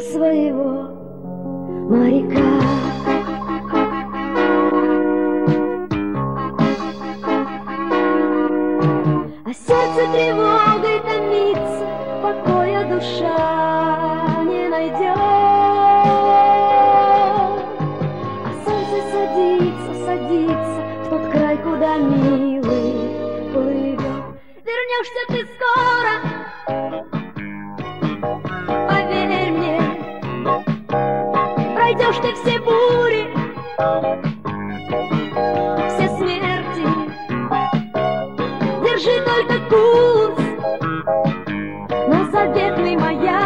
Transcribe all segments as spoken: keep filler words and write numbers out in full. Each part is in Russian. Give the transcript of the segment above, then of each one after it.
своего моряка. А сердце тревогой томится, покоя душа не найдет. А солнце садится, садится в тот край, куда милый плывет. Вернешься ты скоро, поверь мне, пройдешь ты все бури, все смерти. Держи только курс на заветный маяк.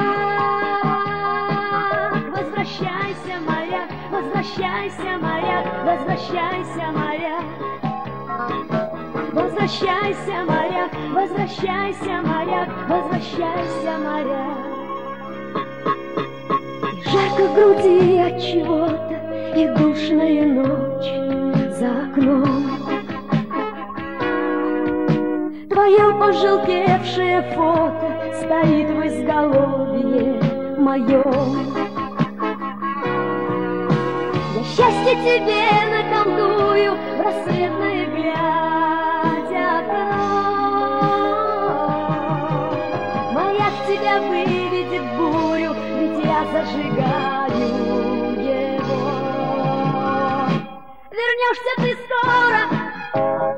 Возвращайся, моряк, возвращайся, моряк, возвращайся, моряк. Возвращайся, моряк, возвращайся, моряк, возвращайся, моряк. И жарко в груди от чего-то, и душная ночь за окном. Твое пожелтевшее фото стоит в изголовье моем. Я счастье тебе наколдую в рассветное глядя окно. Маяк тебя выведет в бурю, ведь я зажигаю его. Вернешься ты скоро,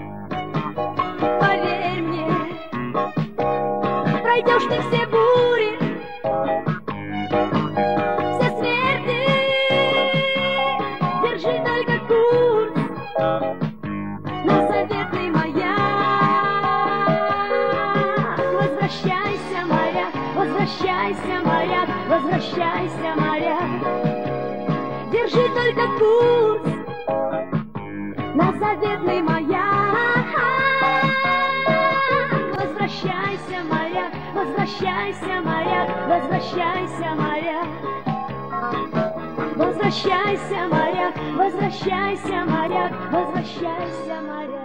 поверь мне, пройдешь ты все бури, все смерти. Держи только курс на заветный маяк. Возвращайся, моряк, возвращайся, моряк, возвращайся, моряк. Держи только курс на заветный маяк. Возвращайся, моряк, возвращайся, моряк, возвращайся, моряк. Возвращайся, моряк, возвращайся, моряк, возвращайся, моряк.